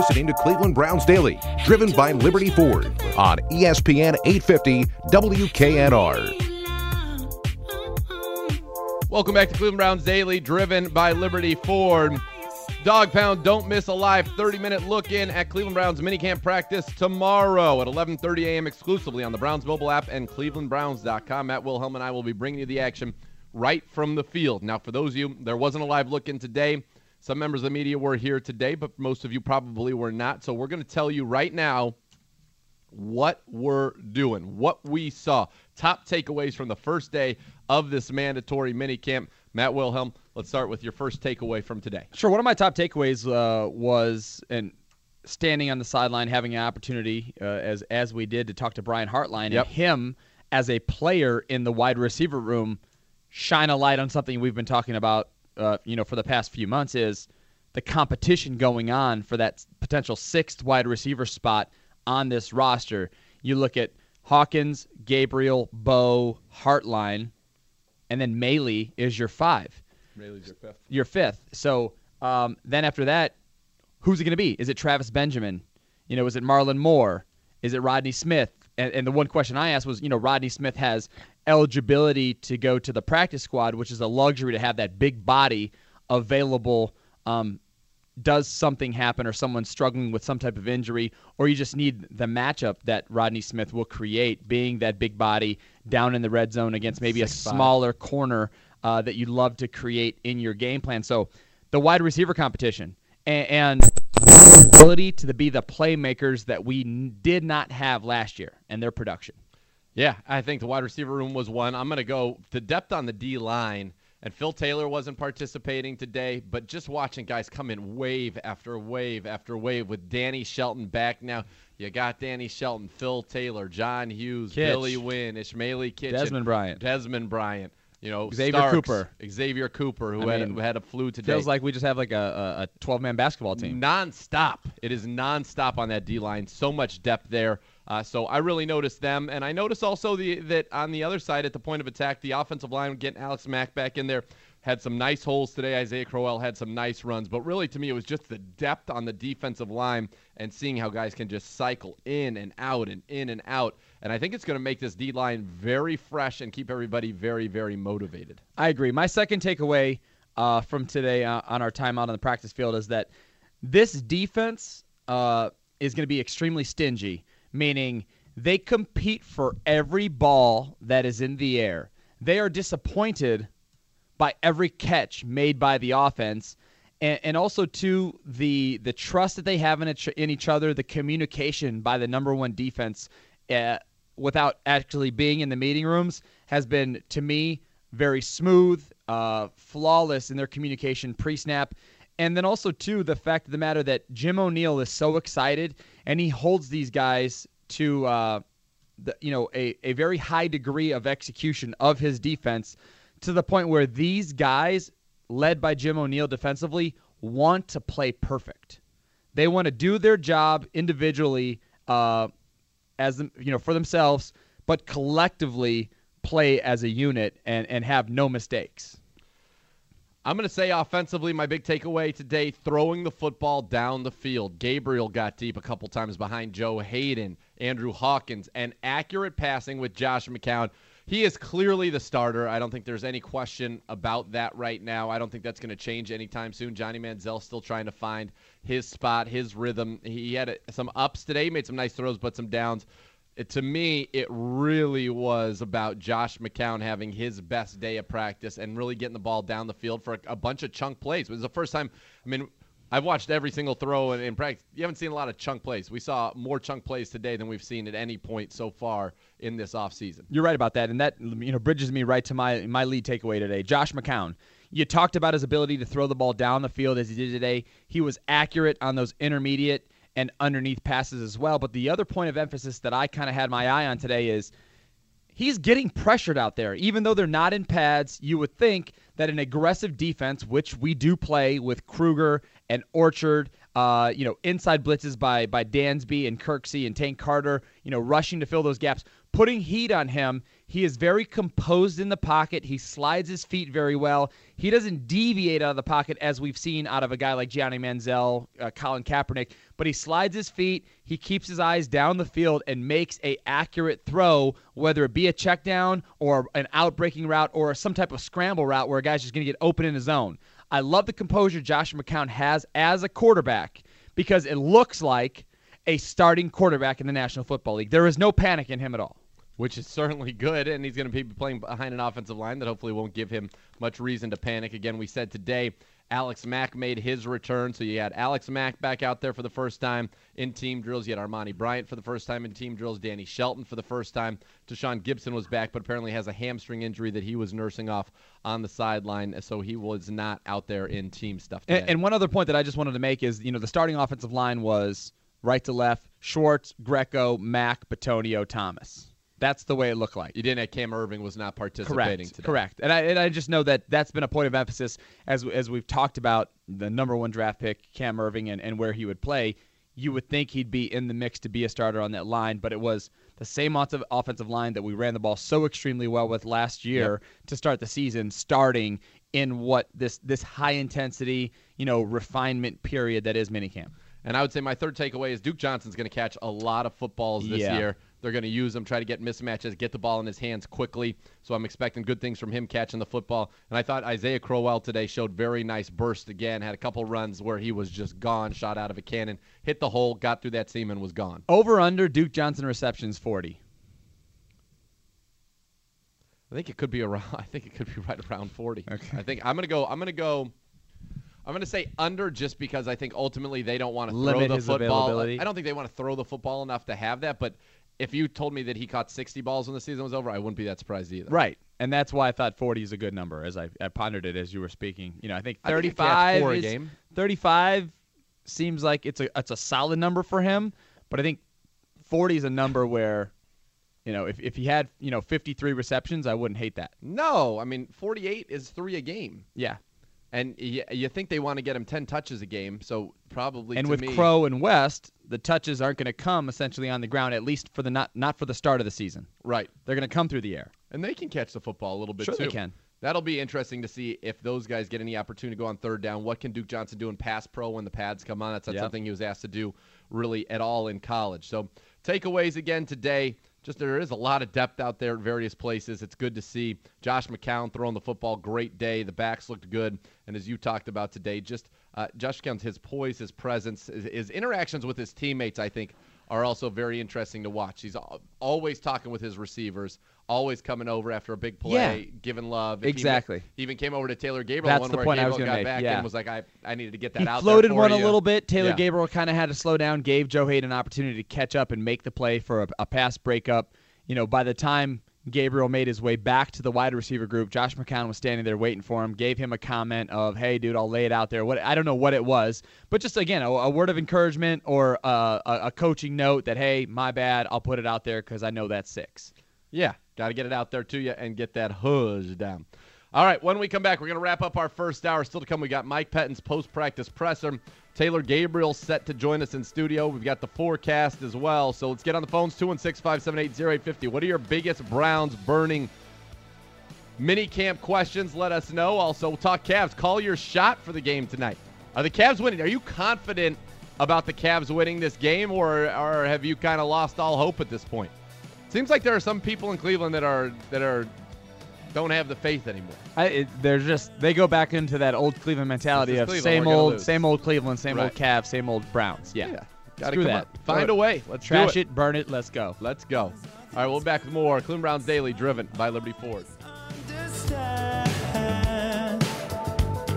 listening to Cleveland Browns Daily, driven by Liberty Ford on ESPN 850 WKNR. Welcome back to Cleveland Browns Daily, driven by Liberty Ford. Dog Pound, don't miss a live 30-minute look-in at Cleveland Browns minicamp practice tomorrow at 11:30 a.m. exclusively on the Browns mobile app and clevelandbrowns.com. Matt Wilhelm and I will be bringing you the action right from the field. Now, for those of you, there wasn't a live look-in today. Some members of the media were here today, but most of you probably were not. So we're going to tell you right now what we're doing, what we saw. Top takeaways from the first day of this mandatory minicamp. Matt Wilhelm, let's start with your first takeaway from today. Sure. One of my top takeaways was standing on the sideline, having an opportunity, as we did, to talk to Brian Hartline, and him as a player in the wide receiver room shine a light on something we've been talking about, for the past few months, is the competition going on for that potential sixth wide receiver spot on this roster. You look at Hawkins, Gabriel, Bo, Hartline, and then Maley is your five. Maley's your fifth. Your fifth. So then after that, who's it going to be? Is it Travis Benjamin? Is it Marlon Moore? Is it Rodney Smith? And the one question I asked was, Rodney Smith has eligibility to go to the practice squad, which is a luxury to have that big body available. Does something happen or someone's struggling with some type of injury, or you just need the matchup that Rodney Smith will create, being that big body down in the red zone against maybe 6'5", a smaller corner that you'd love to create in your game plan. So the wide receiver competition and ability to be the playmakers that we did not have last year and their production. Yeah, I think the wide receiver room was one. I'm going to go to depth on the D-line. And Phil Taylor wasn't participating today, but just watching guys come in wave after wave after wave with Danny Shelton back now. You got Danny Shelton, Phil Taylor, John Hughes, Kitch, Billy Wynn, Ishmaeli Kitchen, Desmond Bryant. Xavier Cooper, who had a flu today. Feels like we just have like a 12-man basketball team. Nonstop. It is nonstop on that D-line. So much depth there. So I really noticed them, and I noticed also that on the other side at the point of attack, the offensive line getting Alex Mack back in there had some nice holes today. Isaiah Crowell had some nice runs, but really to me it was just the depth on the defensive line and seeing how guys can just cycle in and out and in and out. And I think it's going to make this D-line very fresh and keep everybody very, very motivated. I agree. My second takeaway from today on our time out on the practice field is that this defense is going to be extremely stingy, meaning they compete for every ball that is in the air. They are disappointed by every catch made by the offense, and also, too, the trust that they have in each other, the communication by the number one defense without actually being in the meeting rooms has been, to me, very smooth, flawless in their communication pre-snap. And then also, too, the fact of the matter that Jim O'Neill is so excited, and he holds these guys to a very high degree of execution of his defense, to the point where these guys, led by Jim O'Neill defensively, want to play perfect. They want to do their job individually for themselves, but collectively play as a unit and have no mistakes. I'm going to say offensively, my big takeaway today, throwing the football down the field. Gabriel got deep a couple times behind Joe Hayden, Andrew Hawkins, and accurate passing with Josh McCown. He is clearly the starter. I don't think there's any question about that right now. I don't think that's going to change anytime soon. Johnny Manziel still trying to find his spot, his rhythm. He had some ups today, made some nice throws, but some downs. To me, it really was about Josh McCown having his best day of practice and really getting the ball down the field for a bunch of chunk plays. It was the first time, I've watched every single throw in practice. You haven't seen a lot of chunk plays. We saw more chunk plays today than we've seen at any point so far in this offseason. You're right about that, and that bridges me right to my lead takeaway today. Josh McCown. You talked about his ability to throw the ball down the field as he did today. He was accurate on those intermediate and underneath passes as well. But the other point of emphasis that I kind of had my eye on today is he's getting pressured out there. Even though they're not in pads, you would think that an aggressive defense, which we do play with Kruger and Orchard inside blitzes by Dansby and Kirksey and Tank Carter, rushing to fill those gaps, putting heat on him. He is very composed in the pocket. He slides his feet very well. He doesn't deviate out of the pocket as we've seen out of a guy like Gianni Manziel, Colin Kaepernick, but he slides his feet. He keeps his eyes down the field and makes a accurate throw, whether it be a check down or an out-breaking route or some type of scramble route where a guy's just going to get open in his zone. I love the composure Josh McCown has as a quarterback because it looks like a starting quarterback in the National Football League. There is no panic in him at all. Which is certainly good, and he's going to be playing behind an offensive line that hopefully won't give him much reason to panic. Again, we said today Alex Mack made his return, so you had Alex Mack back out there for the first time in team drills. You had Armani Bryant for the first time in team drills, Danny Shelton for the first time. Deshaun Gibson was back, but apparently has a hamstring injury that he was nursing off on the sideline, so he was not out there in team stuff today. And one other point that I just wanted to make is, the starting offensive line was right to left, Schwartz, Greco, Mack, Bitonio, Thomas. That's the way it looked like. You didn't have Cam Irving was not participating today. Correct. And I just know that's been a point of emphasis as we've talked about the number one draft pick, Cam Irving, and where he would play. You would think he'd be in the mix to be a starter on that line, but it was the same offensive line that we ran the ball so extremely well with last year to start the season, starting in what this high-intensity, refinement period that is minicamp. And I would say my third takeaway is Duke Johnson's going to catch a lot of footballs this year. They're going to use him, try to get mismatches, get the ball in his hands quickly. So I'm expecting good things from him catching the football. And I thought Isaiah Crowell today showed very nice burst again, had a couple runs where he was just gone, shot out of a cannon, hit the hole, got through that seam, and was gone. Over under Duke Johnson receptions 40. I think it could be around. I think it could be right around 40. Okay. I think I'm going to say under just because I think ultimately they don't want to throw the football. I don't think they want to throw the football enough to have that, but if you told me that he caught 60 balls when the season was over, I wouldn't be that surprised either. Right, and that's why I thought 40 is a good number as I pondered it as you were speaking. I think 35 seems like it's a solid number for him, but I think 40 is a number where, if he had 53 receptions, I wouldn't hate that. No, I mean 48 is 3 a game. Yeah. And you think they want to get him 10 touches a game, so probably. And with Crow and West, the touches aren't going to come essentially on the ground, at least for not for the start of the season. Right. They're going to come through the air. And they can catch the football a little bit too. Sure they can. That'll be interesting to see if those guys get any opportunity to go on third down. What can Duke Johnson do in pass pro when the pads come on? That's not something he was asked to do really at all in college. So takeaways again today. Just there is a lot of depth out there at various places. It's good to see Josh McCown throwing the football. Great day. The backs looked good. And as you talked about today, just Josh McCown's his poise, his presence, his interactions with his teammates, I think, are also very interesting to watch. He's always talking with his receivers, always coming over after a big play, giving love. Exactly. He even came over to Taylor Gabriel. That's the where point Gabriel I was going to make. Back and was like, I needed to get that out there. He floated for one you. a little bit. Taylor Gabriel kind of had to slow down, gave Joe Hayden an opportunity to catch up and make the play for a pass breakup. By the time Gabriel made his way back to the wide receiver group, Josh McCown was standing there waiting for him, gave him a comment of, hey, dude, I'll lay it out there. I don't know what it was, but just, again, a word of encouragement or a coaching note that, hey, my bad, I'll put it out there because I know that's 6. Yeah, got to get it out there to you and get that huzz down. All right, when we come back, we're going to wrap up our first hour. Still to come, we got Mike Pettine's post-practice presser. Taylor Gabriel set to join us in studio. We've got the forecast as well. So let's get on the phones, 216-578-0850. What are your biggest Browns burning mini-camp questions? Let us know. Also, we'll talk Cavs. Call your shot for the game tonight. Are the Cavs winning? Are you confident about the Cavs winning this game, or have you kind of lost all hope at this point? Seems like there are some people in Cleveland that are don't have the faith anymore. They go back into that old Cleveland mentality of same old Cleveland, same old Cavs, same old Browns. Yeah. Gotta come that. Find a way. Let's trash it, burn it. Let's go. Let's go. All right, we'll be back with more Cleveland Browns Daily, driven by Liberty Ford. Understand.